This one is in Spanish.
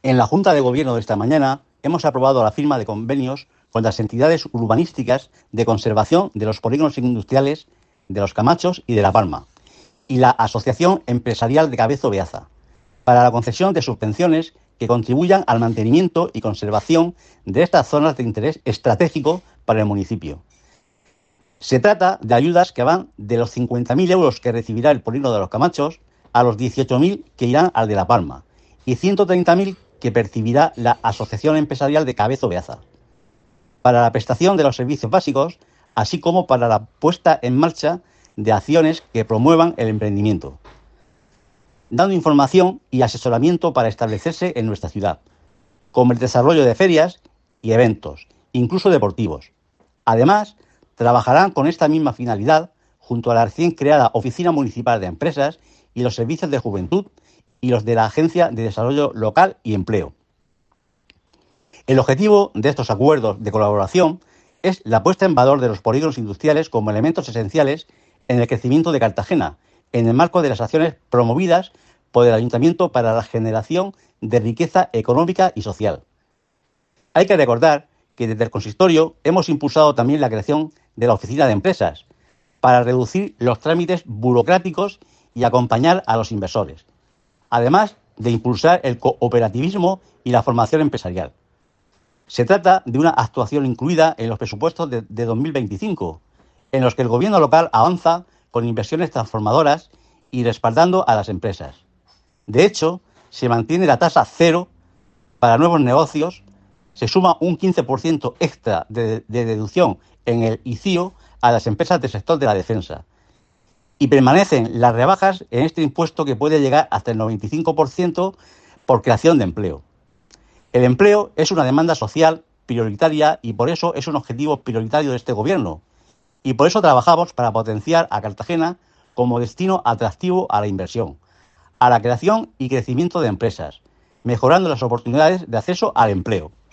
En la Junta de Gobierno de esta mañana hemos aprobado la firma de convenios con las entidades urbanísticas de conservación de los polígonos industriales de Los Camachos y de La Palma y la Asociación Empresarial de Cabezo Beaza para la concesión de subvenciones que contribuyan al mantenimiento y conservación de estas zonas de interés estratégico para el municipio. Se trata de ayudas que van de los 50.000 euros que recibirá el polígono de Los Camachos a los 18.000 que irán al de La Palma y 130.000 que percibirá la Asociación Empresarial de Cabezo Beaza para la prestación de los servicios básicos, así como para la puesta en marcha de acciones que promuevan el emprendimiento, dando información y asesoramiento para establecerse en nuestra ciudad, como el desarrollo de ferias y eventos, incluso deportivos. Además, trabajarán con esta misma finalidad junto a la recién creada Oficina Municipal de Empresas y los servicios de juventud y los de la Agencia de Desarrollo Local y Empleo. El objetivo de estos acuerdos de colaboración es la puesta en valor de los polígonos industriales como elementos esenciales en el crecimiento de Cartagena, en el marco de las acciones promovidas por el Ayuntamiento para la generación de riqueza económica y social. Hay que recordar que desde el Consistorio hemos impulsado también la creación de la Oficina de Empresas para reducir los trámites burocráticos y acompañar a los inversores, además de impulsar el cooperativismo y la formación empresarial. Se trata de una actuación incluida en los presupuestos de 2025, en los que el gobierno local avanza con inversiones transformadoras y respaldando a las empresas. De hecho, se mantiene la tasa cero para nuevos negocios, se suma un 15% extra de deducción en el ICIO a las empresas del sector de la defensa y permanecen las rebajas en este impuesto que puede llegar hasta el 95% por creación de empleo. El empleo es una demanda social prioritaria y por eso es un objetivo prioritario de este gobierno. Y por eso trabajamos para potenciar a Cartagena como destino atractivo a la inversión, a la creación y crecimiento de empresas, mejorando las oportunidades de acceso al empleo.